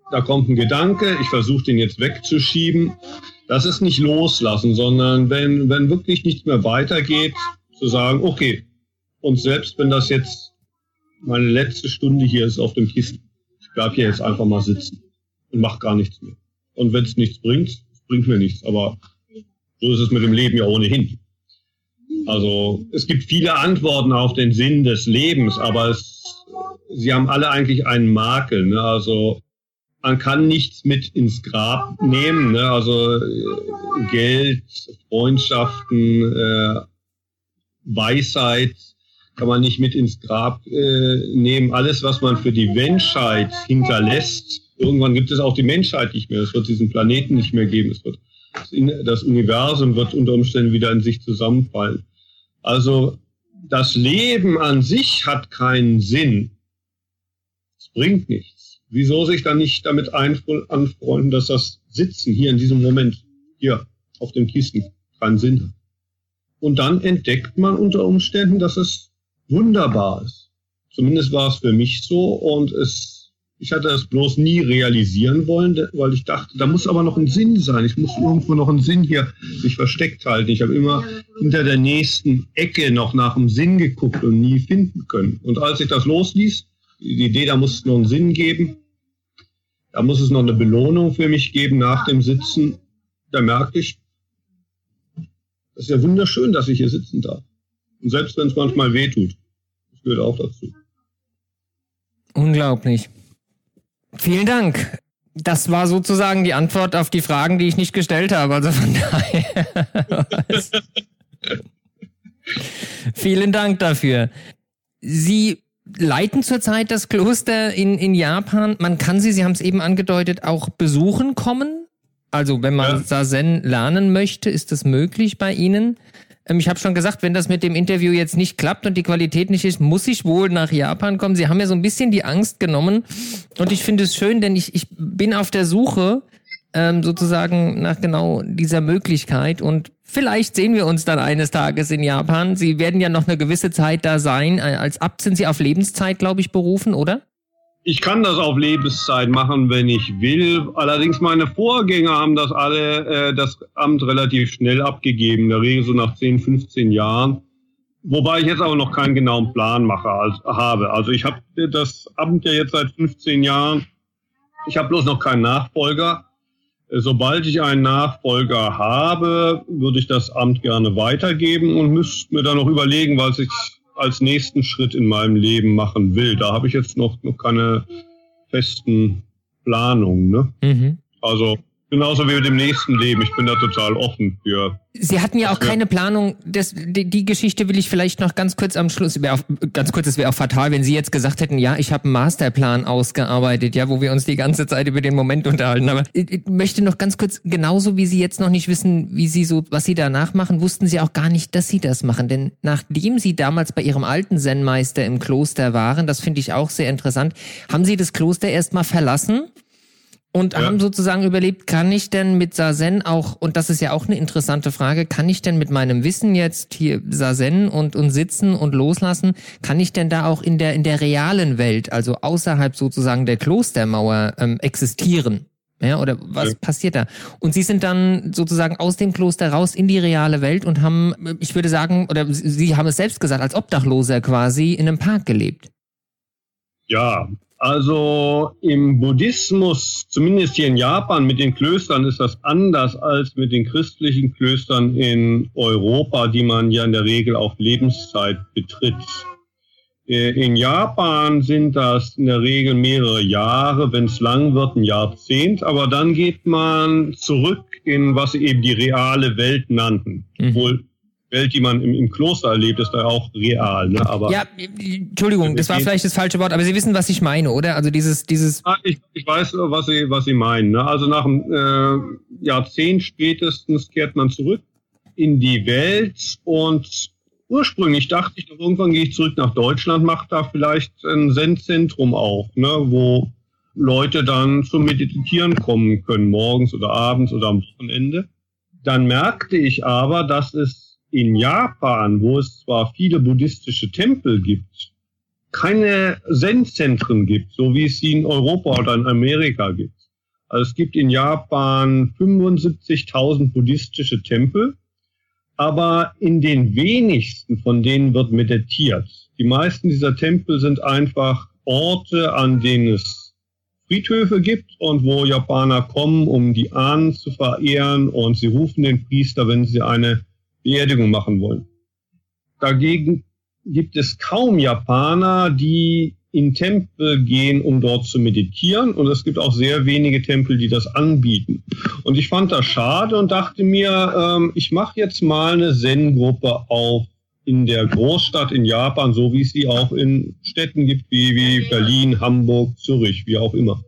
da kommt ein Gedanke, ich versuche den jetzt wegzuschieben. Das ist nicht loslassen, sondern wenn, wenn wirklich nichts mehr weitergeht, zu sagen, okay, und selbst wenn das jetzt meine letzte Stunde hier ist auf dem Kissen, ich bleib hier jetzt einfach mal sitzen und mach gar nichts mehr. Und wenn es nichts bringt, es bringt mir nichts, aber so ist es mit dem Leben ja ohnehin. Also es gibt viele Antworten auf den Sinn des Lebens, aber es, sie haben alle eigentlich einen Makel. Ne? Also man kann nichts mit ins Grab nehmen. Ne? Also Geld, Freundschaften, äh, Weisheit kann man nicht mit ins Grab äh, nehmen. Alles, was man für die Menschheit hinterlässt, irgendwann gibt es auch die Menschheit nicht mehr. Es wird diesen Planeten nicht mehr geben. Es wird das Universum wird unter Umständen wieder in sich zusammenfallen. Also das Leben an sich hat keinen Sinn. Es bringt nichts. Wieso sich dann nicht damit anfreunden, dass das Sitzen hier in diesem Moment, hier auf dem Kissen, keinen Sinn hat? Und dann entdeckt man unter Umständen, dass es wunderbar ist. Zumindest war es für mich so und es Ich hatte das bloß nie realisieren wollen, weil ich dachte, da muss aber noch ein Sinn sein. Ich muss irgendwo noch einen Sinn hier sich versteckt halten. Ich habe immer hinter der nächsten Ecke noch nach einem Sinn geguckt und nie finden können. Und als ich das losließ, die Idee, da muss es noch einen Sinn geben, da muss es noch eine Belohnung für mich geben nach dem Sitzen, da merkte ich, das ist ja wunderschön, dass ich hier sitzen darf. Und selbst wenn es manchmal wehtut, das gehört auch dazu. Unglaublich. Vielen Dank. Das war sozusagen die Antwort auf die Fragen, die ich nicht gestellt habe. Also von daher. Vielen Dank dafür. Sie leiten zurzeit das Kloster in, in Japan. Man kann Sie, Sie haben es eben angedeutet, auch besuchen kommen. Also wenn man ja. Zazen lernen möchte, ist das möglich bei Ihnen. Ich habe schon gesagt, wenn das mit dem Interview jetzt nicht klappt und die Qualität nicht ist, muss ich wohl nach Japan kommen. Sie haben mir so ein bisschen die Angst genommen und ich finde es schön, denn ich, ich bin auf der Suche ähm, sozusagen nach genau dieser Möglichkeit und vielleicht sehen wir uns dann eines Tages in Japan. Sie werden ja noch eine gewisse Zeit da sein. Als Abt sind Sie auf Lebenszeit, glaube ich, berufen, oder? Ich kann das auf Lebenszeit machen, wenn ich will. Allerdings meine Vorgänger haben das alle, äh, das Amt relativ schnell abgegeben, in der Regel so nach zehn, fünfzehn Jahren. Wobei ich jetzt aber noch keinen genauen Plan mache, als, habe. Also ich habe das Amt ja jetzt seit fünfzehn Jahren. Ich habe bloß noch keinen Nachfolger. Sobald ich einen Nachfolger habe, würde ich das Amt gerne weitergeben und müsste mir dann noch überlegen, was ich als nächsten Schritt in meinem Leben machen will. Da habe ich jetzt noch, noch keine festen Planungen. Ne? Mhm. Also genauso wie mit dem nächsten Leben. Ich bin da total offen für. Sie hatten ja auch keine Planung. Das, die, die Geschichte will ich vielleicht noch ganz kurz am Schluss. Auch, ganz kurz, es wäre auch fatal, wenn Sie jetzt gesagt hätten, ja, ich habe einen Masterplan ausgearbeitet, ja, wo wir uns die ganze Zeit über den Moment unterhalten. Aber ich, ich möchte noch ganz kurz, genauso wie Sie jetzt noch nicht wissen, wie Sie so, was Sie danach machen, wussten Sie auch gar nicht, dass Sie das machen. Denn nachdem Sie damals bei Ihrem alten Zen-Meister im Kloster waren, das finde ich auch sehr interessant, haben Sie das Kloster erstmal verlassen. Und ja. haben sozusagen überlegt, kann ich denn mit Zazen auch, und das ist ja auch eine interessante Frage, kann ich denn mit meinem Wissen jetzt hier Zazen und, und sitzen und loslassen, kann ich denn da auch in der, in der realen Welt, also außerhalb sozusagen der Klostermauer ähm, existieren? Ja, oder was ja. passiert da? Und Sie sind dann sozusagen aus dem Kloster raus in die reale Welt und haben, ich würde sagen, oder Sie haben es selbst gesagt, als Obdachloser quasi in einem Park gelebt. Ja, also im Buddhismus, zumindest hier in Japan mit den Klöstern, ist das anders als mit den christlichen Klöstern in Europa, die man ja in der Regel auf Lebenszeit betritt. In Japan sind das in der Regel mehrere Jahre, wenn es lang wird, ein Jahrzehnt, aber dann geht man zurück in, was sie eben die reale Welt nannten. Mhm. Obwohl Welt, die man im, im Kloster erlebt, ist da auch real. Ne? Aber ja, Entschuldigung, das war vielleicht das falsche Wort, aber Sie wissen, was ich meine, oder? Also dieses... dieses. Ah, ich, ich weiß, was Sie, was Sie meinen. Ne? Also nach einem äh, Jahrzehnt spätestens kehrt man zurück in die Welt und ursprünglich dachte ich, doch irgendwann gehe ich zurück nach Deutschland, mache da vielleicht ein Zen-Zentrum auf, ne? wo Leute dann zum Meditieren kommen können, morgens oder abends oder am Wochenende. Dann merkte ich aber, dass es in Japan, wo es zwar viele buddhistische Tempel gibt, keine Zen-Zentren gibt, so wie es sie in Europa oder in Amerika gibt. Also es gibt in Japan fünfundsiebzigtausend buddhistische Tempel, aber in den wenigsten von denen wird meditiert. Die meisten dieser Tempel sind einfach Orte, an denen es Friedhöfe gibt und wo Japaner kommen, um die Ahnen zu verehren, und sie rufen den Priester, wenn sie eine Beerdigung machen wollen. Dagegen gibt es kaum Japaner, die in Tempel gehen, um dort zu meditieren, und es gibt auch sehr wenige Tempel, die das anbieten. Und ich fand das schade und dachte mir, ähm, ich mache jetzt mal eine Zen-Gruppe auf in der Großstadt in Japan, so wie es sie auch in Städten gibt, wie, wie Berlin, Hamburg, Zürich, wie auch immer.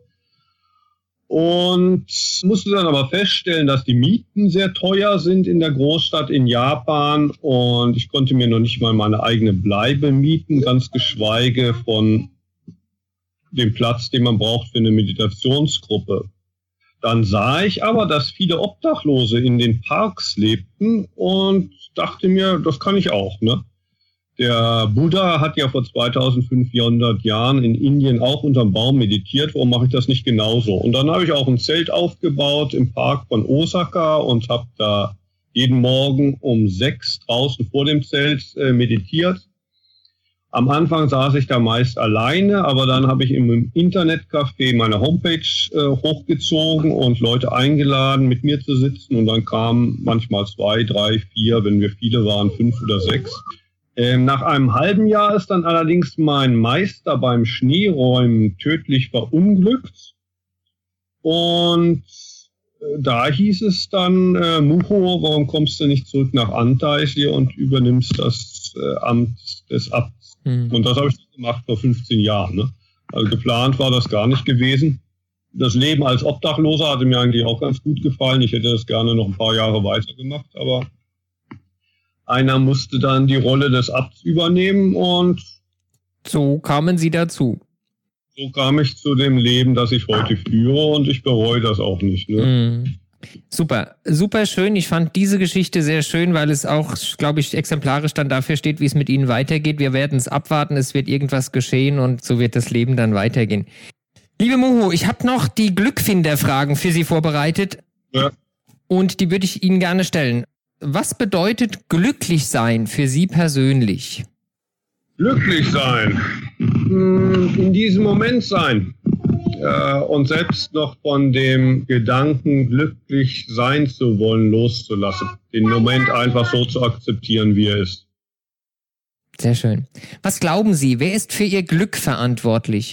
Und musste dann aber feststellen, dass die Mieten sehr teuer sind in der Großstadt in Japan, und ich konnte mir noch nicht mal meine eigene Bleibe mieten, ganz geschweige von dem Platz, den man braucht für eine Meditationsgruppe. Dann sah ich aber, dass viele Obdachlose in den Parks lebten und dachte mir, das kann ich auch, ne? Der Buddha hat ja vor zweitausendfünfhundert Jahren in Indien auch unterm Baum meditiert. Warum mache ich das nicht genauso? Und dann habe ich auch ein Zelt aufgebaut im Park von Osaka und habe da jeden Morgen um sechs draußen vor dem Zelt äh, meditiert. Am Anfang saß ich da meist alleine, aber dann habe ich im Internetcafé meine Homepage äh, hochgezogen und Leute eingeladen, mit mir zu sitzen. Und dann kamen manchmal zwei, drei, vier, wenn wir viele waren, fünf oder sechs. Ähm, nach einem halben Jahr ist dann allerdings mein Meister beim Schneeräumen tödlich verunglückt. Und äh, da hieß es dann, äh, Muho, warum kommst du nicht zurück nach Antaisy und übernimmst das äh, Amt des Abts? Mhm. Und das habe ich gemacht vor fünfzehn Jahren. Ne? Also geplant war das gar nicht gewesen. Das Leben als Obdachloser hatte mir eigentlich auch ganz gut gefallen. Ich hätte das gerne noch ein paar Jahre weitergemacht, aber einer musste dann die Rolle des Abts übernehmen, und so kamen Sie dazu. So kam ich zu dem Leben, das ich heute führe, und ich bereue das auch nicht. Ne? Mm. Super, super schön. Ich fand diese Geschichte sehr schön, weil es auch, glaube ich, exemplarisch dann dafür steht, wie es mit Ihnen weitergeht. Wir werden es abwarten, es wird irgendwas geschehen und so wird das Leben dann weitergehen. Liebe Muho, ich habe noch die Glückfinderfragen für Sie vorbereitet, ja, und die würde ich Ihnen gerne stellen. Was bedeutet glücklich sein für Sie persönlich? Glücklich sein, in diesem Moment sein äh, und selbst noch von dem Gedanken, glücklich sein zu wollen, loszulassen. Den Moment einfach so zu akzeptieren, wie er ist. Sehr schön. Was glauben Sie, wer ist für Ihr Glück verantwortlich?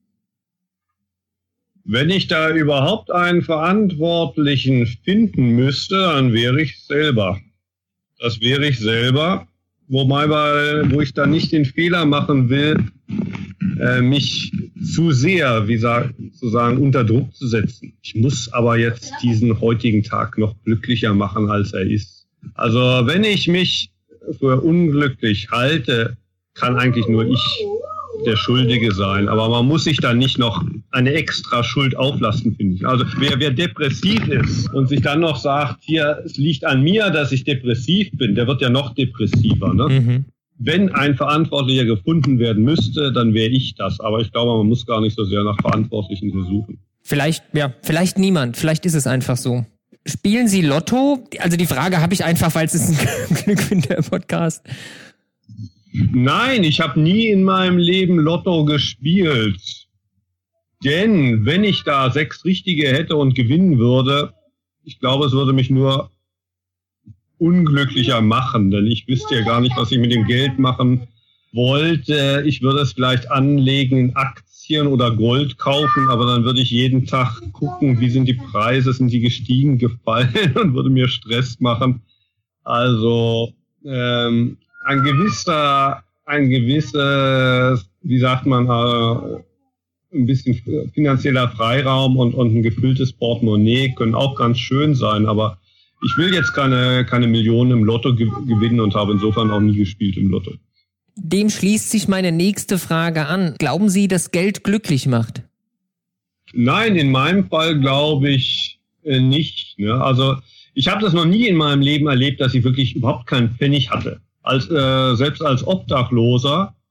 Wenn ich da überhaupt einen Verantwortlichen finden müsste, dann wäre ich selber. Das wäre ich selber, wobei, wo ich da nicht den Fehler machen will, äh, mich zu sehr, wie zu sagen, unter Druck zu setzen. Ich muss aber jetzt diesen heutigen Tag noch glücklicher machen, als er ist. Also wenn ich mich für unglücklich halte, kann eigentlich nur ich der Schuldige sein. Aber man muss sich da nicht noch eine extra Schuld auflasten, finde ich. Also wer, wer depressiv ist und sich dann noch sagt, hier, es liegt an mir, dass ich depressiv bin, der wird ja noch depressiver. Ne? Mhm. Wenn ein Verantwortlicher gefunden werden müsste, dann wäre ich das. Aber ich glaube, man muss gar nicht so sehr nach Verantwortlichen hier suchen. Vielleicht, ja, vielleicht niemand. Vielleicht ist es einfach so. Spielen Sie Lotto? Also die Frage habe ich einfach, weil es ist ein Glückfinder-Podcast. Nein, ich habe nie in meinem Leben Lotto gespielt. Denn wenn ich da sechs Richtige hätte und gewinnen würde, ich glaube, es würde mich nur unglücklicher machen. Denn ich wüsste ja gar nicht, was ich mit dem Geld machen wollte. Ich würde es vielleicht anlegen in Aktien oder Gold kaufen, aber dann würde ich jeden Tag gucken, wie sind die Preise, sind die gestiegen, gefallen und würde mir Stress machen. Also ähm, ein gewisser, ein gewisses, wie sagt man, äh, ein bisschen finanzieller Freiraum und, und ein gefülltes Portemonnaie können auch ganz schön sein, aber ich will jetzt keine, keine Millionen im Lotto ge- gewinnen und habe insofern auch nie gespielt im Lotto. Dem schließt sich meine nächste Frage an. Glauben Sie, dass Geld glücklich macht? Nein, in meinem Fall glaube ich äh, nicht. Ne? Also ich habe das noch nie in meinem Leben erlebt, dass ich wirklich überhaupt keinen Pfennig hatte. Als, äh, selbst als Obdachloser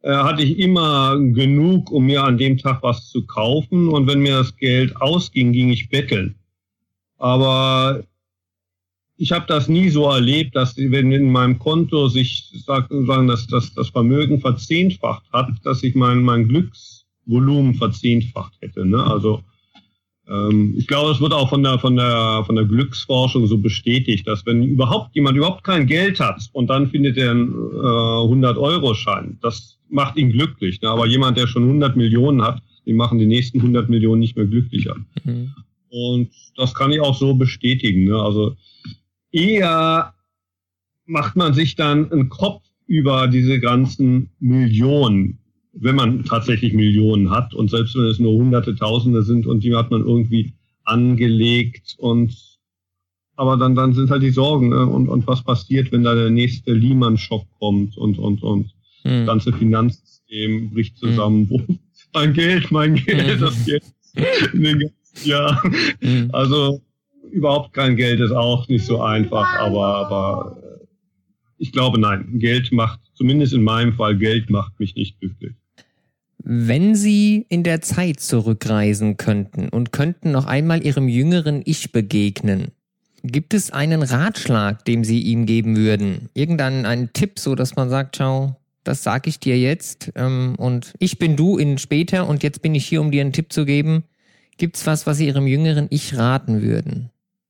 äh, hatte ich immer genug, um mir an dem Tag was zu kaufen. Und wenn mir das Geld ausging, ging ich betteln. Aber ich habe das nie so erlebt, dass wenn in meinem Konto sich sagen, dass das, das Vermögen verzehnfacht hat, dass ich mein, mein Glücksvolumen verzehnfacht hätte. Ne? Also ähm, ich glaube, es wird auch von der von der von der Glücksforschung so bestätigt, dass wenn überhaupt jemand überhaupt kein Geld hat und dann findet er einen äh, hundert-Euro-Schein, das macht ihn glücklich. Ne? Aber jemand, der schon hundert Millionen hat, die machen die nächsten hundert Millionen nicht mehr glücklicher. Mhm. Und das kann ich auch so bestätigen. Ne? Also eher macht man sich dann einen Kopf über diese ganzen Millionen, wenn man tatsächlich Millionen hat. Und selbst wenn es nur Hunderte, Tausende sind und die hat man irgendwie angelegt. Und aber dann dann sind halt die Sorgen. Ne? Und, und was passiert, wenn da der nächste Lehman-Schock kommt und und und mhm. das ganze Finanzsystem bricht zusammen. Mhm. Wo mein Geld, mein Geld, mhm. das Geld in den ganzen Jahren. Mhm. Also überhaupt kein Geld ist auch nicht so einfach, aber, aber ich glaube, nein, Geld macht, zumindest in meinem Fall, Geld macht mich nicht glücklich. Wenn Sie in der Zeit zurückreisen könnten und könnten noch einmal Ihrem jüngeren Ich begegnen, gibt es einen Ratschlag, den Sie ihm geben würden? Irgendeinen einen Tipp, so dass man sagt, schau, das sage ich dir jetzt ähm, und ich bin du in später und jetzt bin ich hier, um dir einen Tipp zu geben. Gibt's was, was Sie Ihrem jüngeren Ich raten würden?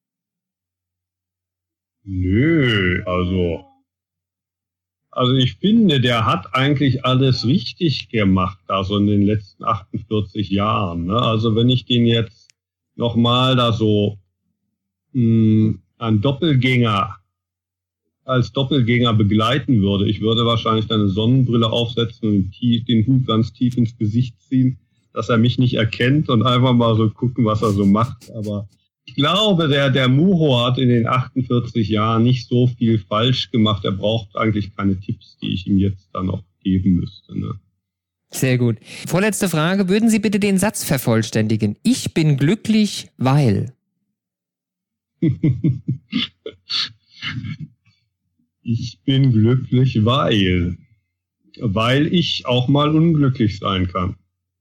Nö, also, also ich finde, der hat eigentlich alles richtig gemacht, also in den letzten achtundvierzig Jahren. Ne? Also wenn ich den jetzt nochmal da so mh, einen Doppelgänger, als Doppelgänger begleiten würde, ich würde wahrscheinlich dann eine Sonnenbrille aufsetzen und tief, den Hut ganz tief ins Gesicht ziehen, dass er mich nicht erkennt und einfach mal so gucken, was er so macht, aber ich glaube, der, der Muho hat in den achtundvierzig Jahren nicht so viel falsch gemacht. Er braucht eigentlich keine Tipps, die ich ihm jetzt dann noch geben müsste. Ne? Sehr gut. Vorletzte Frage. Würden Sie bitte den Satz vervollständigen? Ich bin glücklich, weil... Ich bin glücklich, weil... Weil ich auch mal unglücklich sein kann.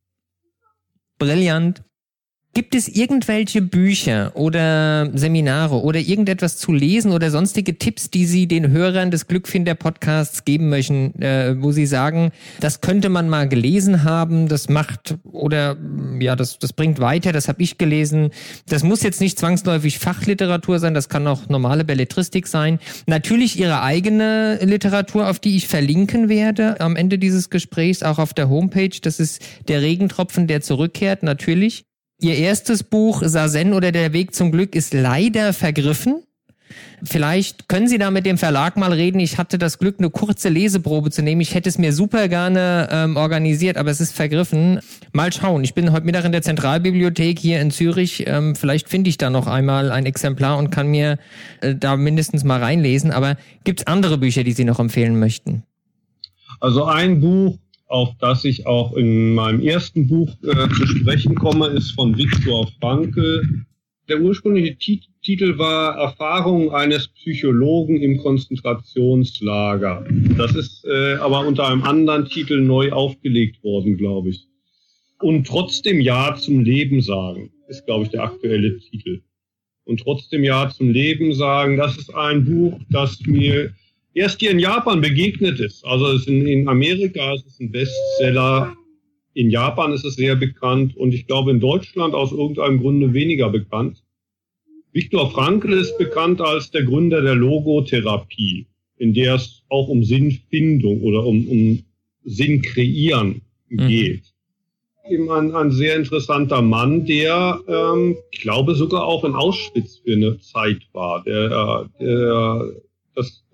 Brillant. Gibt es irgendwelche Bücher oder Seminare oder irgendetwas zu lesen oder sonstige Tipps, die Sie den Hörern des Glückfinder-Podcasts geben möchten, äh, wo Sie sagen, das könnte man mal gelesen haben, das macht oder ja, das, das bringt weiter, das habe ich gelesen. Das muss jetzt nicht zwangsläufig Fachliteratur sein, das kann auch normale Belletristik sein. Natürlich Ihre eigene Literatur, auf die ich verlinken werde am Ende dieses Gesprächs, auch auf der Homepage. Das ist der Regentropfen, der zurückkehrt, natürlich. Ihr erstes Buch, Sazen oder der Weg zum Glück, ist leider vergriffen. Vielleicht können Sie da mit dem Verlag mal reden. Ich hatte das Glück, eine kurze Leseprobe zu nehmen. Ich hätte es mir super gerne ähm, organisiert, aber es ist vergriffen. Mal schauen. Ich bin heute Mittag in der Zentralbibliothek hier in Zürich. Ähm, vielleicht finde ich da noch einmal ein Exemplar und kann mir äh, da mindestens mal reinlesen. Aber gibt es andere Bücher, die Sie noch empfehlen möchten? Also ein Buch, auf das ich auch in meinem ersten Buch äh, zu sprechen komme, ist von Viktor Frankl. Der ursprüngliche Tit- Titel war Erfahrung eines Psychologen im Konzentrationslager. Das ist äh, aber unter einem anderen Titel neu aufgelegt worden, glaube ich. Und trotzdem Ja zum Leben sagen, ist, glaube ich, der aktuelle Titel. Und trotzdem Ja zum Leben sagen, das ist ein Buch, das mir erst hier in Japan begegnet ist. Also es ist in, in Amerika ist es ein Bestseller, in Japan ist es sehr bekannt und ich glaube in Deutschland aus irgendeinem Grunde weniger bekannt. Viktor Frankl ist bekannt als der Gründer der Logotherapie, in der es auch um Sinnfindung oder um, um Sinn kreieren geht. Mhm. Eben ein, ein sehr interessanter Mann, der, ähm, ich glaube, sogar auch in Auschwitz für eine Zeit war, der, der das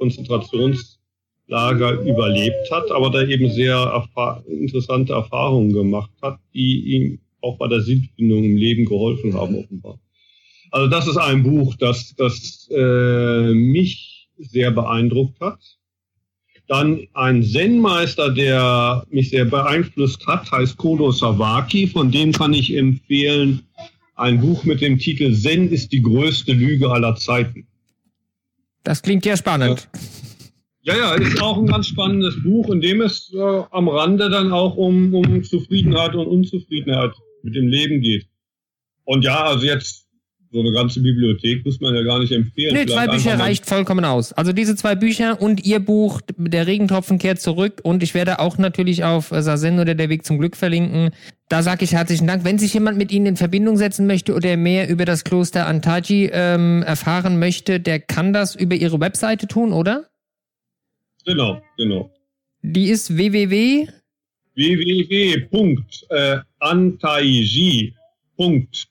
Konzentrationslager überlebt hat, aber da eben sehr erfahr- interessante Erfahrungen gemacht hat, die ihm auch bei der Sinnfindung im Leben geholfen haben, offenbar. Also das ist ein Buch, das, das äh, mich sehr beeindruckt hat. Dann ein Zen-Meister, der mich sehr beeinflusst hat, heißt Kodo Sawaki. Von dem kann ich empfehlen ein Buch mit dem Titel Zen ist die größte Lüge aller Zeiten. Das klingt ja spannend. Ja, ja, ist auch ein ganz spannendes Buch, in dem es äh, am Rande dann auch um, um Zufriedenheit und Unzufriedenheit mit dem Leben geht. Und ja, also jetzt so eine ganze Bibliothek muss man ja gar nicht empfehlen. Nee, zwei Bücher reicht vollkommen aus. Also diese zwei Bücher und Ihr Buch, Der Regentropfen kehrt zurück, und ich werde auch natürlich auf Sazen oder Der Weg zum Glück verlinken. Da sage ich herzlichen Dank. Wenn sich jemand mit Ihnen in Verbindung setzen möchte oder mehr über das Kloster Antaji ähm, erfahren möchte, der kann das über Ihre Webseite tun, oder? Genau, genau. Die ist www w w w punkt antaiji punkt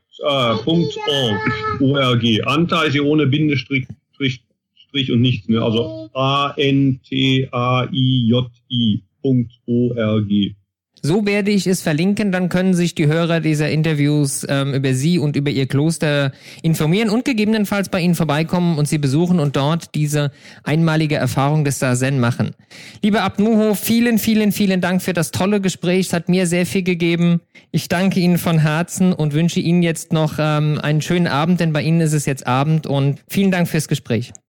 org. Antaiji ohne Bindestrich Strich, Strich und nichts mehr. Also A N T A I J I Punkt O R G. So werde ich es verlinken, dann können sich die Hörer dieser Interviews ähm, über Sie und über Ihr Kloster informieren und gegebenenfalls bei Ihnen vorbeikommen und Sie besuchen und dort diese einmalige Erfahrung des Sazen machen. Lieber Abt Nuho, vielen, vielen, vielen Dank für das tolle Gespräch. Es hat mir sehr viel gegeben. Ich danke Ihnen von Herzen und wünsche Ihnen jetzt noch ähm, einen schönen Abend, denn bei Ihnen ist es jetzt Abend, und vielen Dank fürs Gespräch.